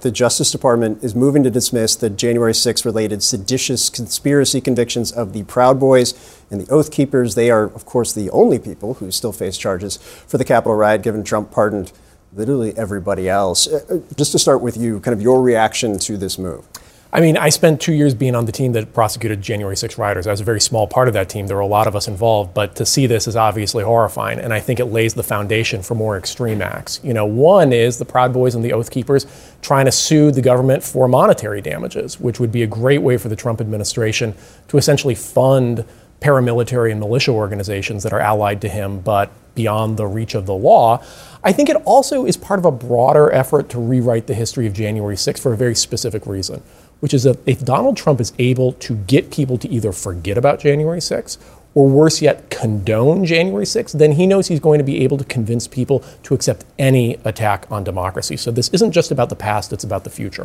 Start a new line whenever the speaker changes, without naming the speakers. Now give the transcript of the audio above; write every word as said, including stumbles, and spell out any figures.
the Justice Department is moving to dismiss the January sixth related seditious conspiracy convictions of the Proud Boys and the Oath Keepers. They are, of course, the only people who still face charges for the Capitol riot, given Trump pardoned literally everybody else. Uh, just to start with you, kind of your reaction to this move.
I mean, I spent two years being on the team that prosecuted January sixth rioters. I was a very small part of that team. There were a lot of us involved, but to see this is obviously horrifying, and I think it lays the foundation for more extreme acts. You know, one is the Proud Boys and the Oath Keepers trying to sue the government for monetary damages, which would be a great way for the Trump administration to essentially fund paramilitary and militia organizations that are allied to him, but beyond the reach of the law. I think it also is part of a broader effort to rewrite the history of January sixth for a very specific reason, which is that if Donald Trump is able to get people to either forget about January sixth or worse yet, condone January sixth, then he knows he's going to be able to convince people to accept any attack on democracy. So this isn't just about the past, it's about the future.